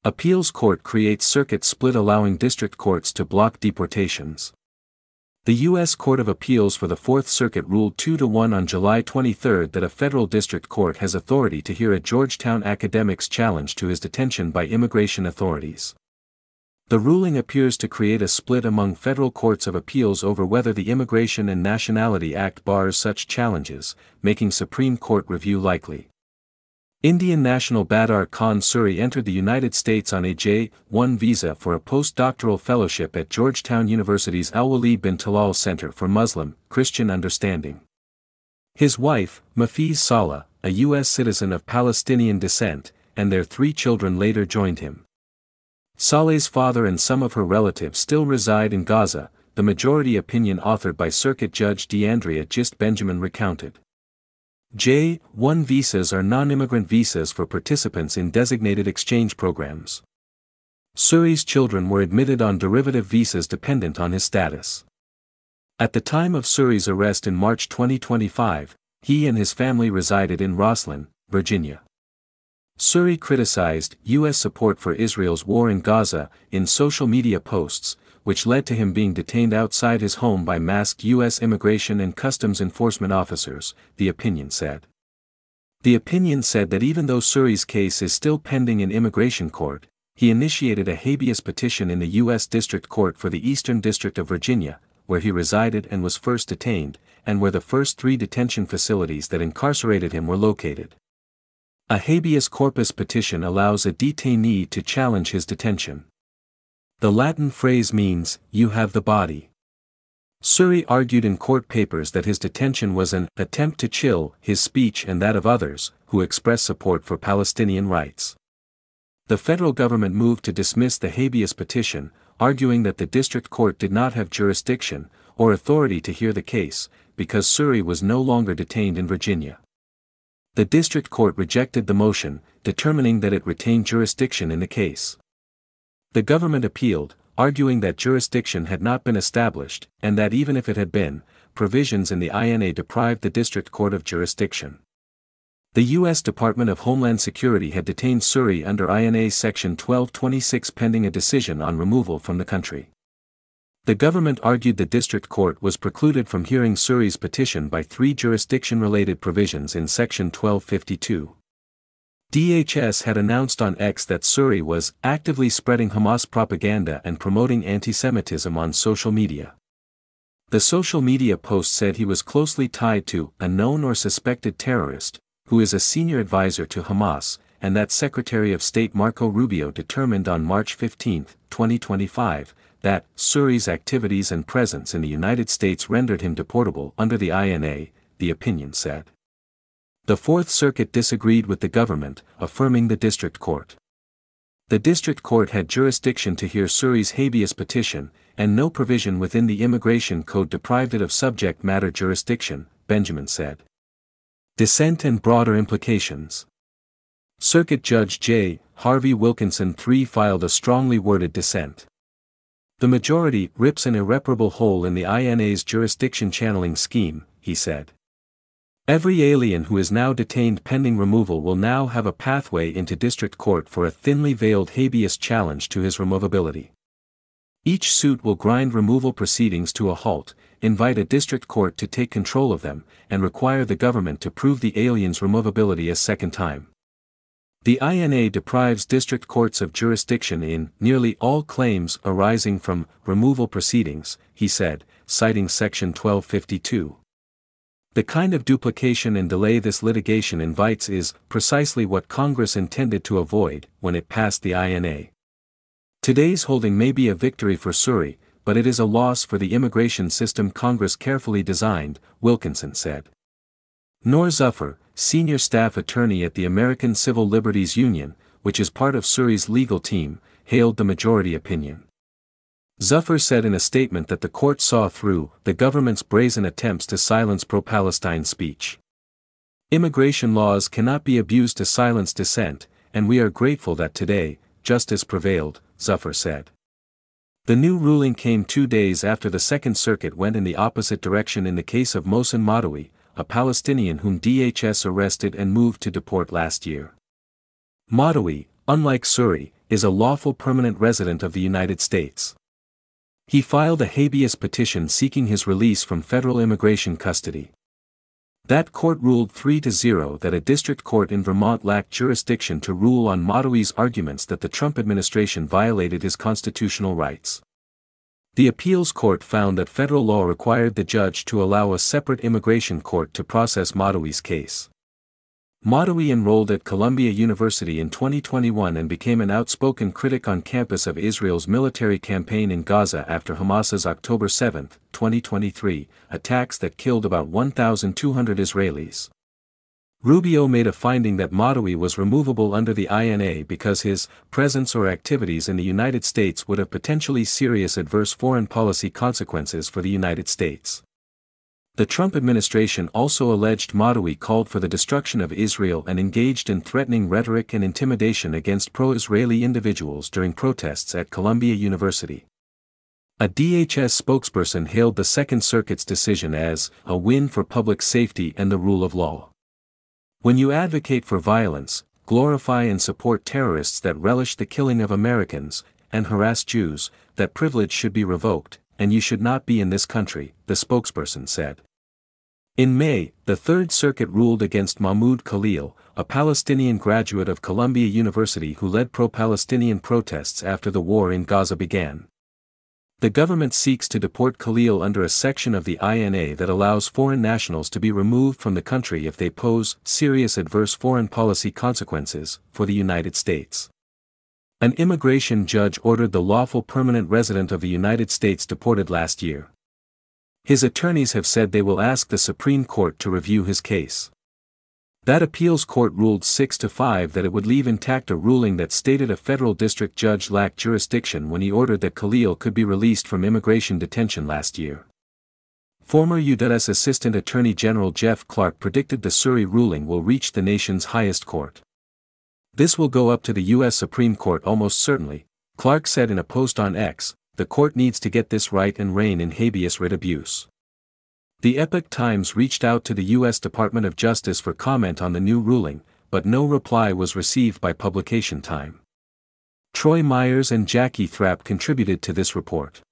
Appeals court creates circuit split allowing district courts to block deportations. The U.S. Court of Appeals for the Fourth Circuit ruled 2-1 on July 23 that a federal district court has authority to hear a Georgetown academic's challenge to his detention by immigration authorities. The ruling appears to create a split among federal courts of appeals over whether the Immigration and Nationality Act bars such challenges, making Supreme Court review likely. Indian national Badar Khan Suri entered the United States on a J-1 visa for a postdoctoral fellowship at Georgetown University's Al-Walid bin Talal Center for Muslim-Christian Understanding. His wife, Mafiz Saleh, a U.S. citizen of Palestinian descent, and their 3 children later joined him. Saleh's father and some of her relatives still reside in Gaza, the majority opinion authored by Circuit Judge DeAndrea Gist Benjamin recounted. J-1 visas are non-immigrant visas for participants in designated exchange programs. Suri's children were admitted on derivative visas dependent on his status. At the time of Suri's arrest in March 2025, he and his family resided in Rosslyn, Virginia. Suri criticized U.S. support for Israel's war in Gaza in social media posts, which led to him being detained outside his home by masked U.S. Immigration and Customs Enforcement officers, the opinion said. The opinion said that even though Suri's case is still pending in immigration court, he initiated a habeas petition in the U.S. District Court for the Eastern District of Virginia, where he resided and was first detained, and where the first 3 detention facilities that incarcerated him were located. A habeas corpus petition allows a detainee to challenge his detention. The Latin phrase means, "you have the body." Suri argued in court papers that his detention was an attempt to chill his speech and that of others who express support for Palestinian rights. The federal government moved to dismiss the habeas petition, arguing that the district court did not have jurisdiction or authority to hear the case, because Suri was no longer detained in Virginia. The district court rejected the motion, determining that it retained jurisdiction in the case. The government appealed, arguing that jurisdiction had not been established, and that even if it had been, provisions in the INA deprived the district court of jurisdiction. The U.S. Department of Homeland Security had detained Suri under INA Section 1226 pending a decision on removal from the country. The government argued the district court was precluded from hearing Suri's petition by 3 jurisdiction-related provisions in Section 1252. DHS had announced on X that Suri was actively spreading Hamas propaganda and promoting anti-Semitism on social media. The social media post said he was closely tied to a known or suspected terrorist, who is a senior advisor to Hamas, and that Secretary of State Marco Rubio determined on March 15, 2025, that Suri's activities and presence in the United States rendered him deportable under the INA, the opinion said. The Fourth Circuit disagreed with the government, affirming the district court. The district court had jurisdiction to hear Suri's habeas petition, and no provision within the Immigration Code deprived it of subject matter jurisdiction, Benjamin said. Dissent and broader implications. Circuit Judge J. Harvey Wilkinson III filed a strongly worded dissent. The majority rips an irreparable hole in the INA's jurisdiction channeling scheme, he said. Every alien who is now detained pending removal will now have a pathway into district court for a thinly veiled habeas challenge to his removability. Each suit will grind removal proceedings to a halt, invite a district court to take control of them, and require the government to prove the alien's removability a second time. The INA deprives district courts of jurisdiction in nearly all claims arising from removal proceedings, he said, citing Section 1252. The kind of duplication and delay this litigation invites is precisely what Congress intended to avoid when it passed the INA. Today's holding may be a victory for Suri, but it is a loss for the immigration system Congress carefully designed, Wilkinson said. Noor Zuffer, senior staff attorney at the American Civil Liberties Union, which is part of Suri's legal team, hailed the majority opinion. Zuffer said in a statement that the court saw through the government's brazen attempts to silence pro-Palestine speech. Immigration laws cannot be abused to silence dissent, and we are grateful that today, justice prevailed, Zuffer said. The new ruling came 2 days after the Second Circuit went in the opposite direction in the case of Mohsen Madawi, a Palestinian whom DHS arrested and moved to deport last year. Madawi, unlike Suri, is a lawful permanent resident of the United States. He filed a habeas petition seeking his release from federal immigration custody. That court ruled 3-0 that a district court in Vermont lacked jurisdiction to rule on Madawi's arguments that the Trump administration violated his constitutional rights. The appeals court found that federal law required the judge to allow a separate immigration court to process Madawi's case. Madawi enrolled at Columbia University in 2021 and became an outspoken critic on campus of Israel's military campaign in Gaza after Hamas's October 7, 2023, attacks that killed about 1,200 Israelis. Rubio made a finding that Madawi was removable under the INA because his presence or activities in the United States would have potentially serious adverse foreign policy consequences for the United States. The Trump administration also alleged Madawi called for the destruction of Israel and engaged in threatening rhetoric and intimidation against pro-Israeli individuals during protests at Columbia University. A DHS spokesperson hailed the Second Circuit's decision as a win for public safety and the rule of law. When you advocate for violence, glorify and support terrorists that relish the killing of Americans, and harass Jews, that privilege should be revoked, and you should not be in this country, the spokesperson said. In May, the Third Circuit ruled against Mahmoud Khalil, a Palestinian graduate of Columbia University who led pro-Palestinian protests after the war in Gaza began. The government seeks to deport Khalil under a section of the INA that allows foreign nationals to be removed from the country if they pose serious adverse foreign policy consequences for the United States. An immigration judge ordered the lawful permanent resident of the United States deported last year. His attorneys have said they will ask the Supreme Court to review his case. That appeals court ruled 6-5 that it would leave intact a ruling that stated a federal district judge lacked jurisdiction when he ordered that Khalil could be released from immigration detention last year. Former U.S. Assistant Attorney General Jeff Clark predicted the Surrey ruling will reach the nation's highest court. This will go up to the U.S. Supreme Court almost certainly, Clark said in a post on X. The court needs to get this right and rein in habeas writ abuse. The Epoch Times reached out to the U.S. Department of Justice for comment on the new ruling, but no reply was received by publication time. Troy Myers and Jackie Thrapp contributed to this report.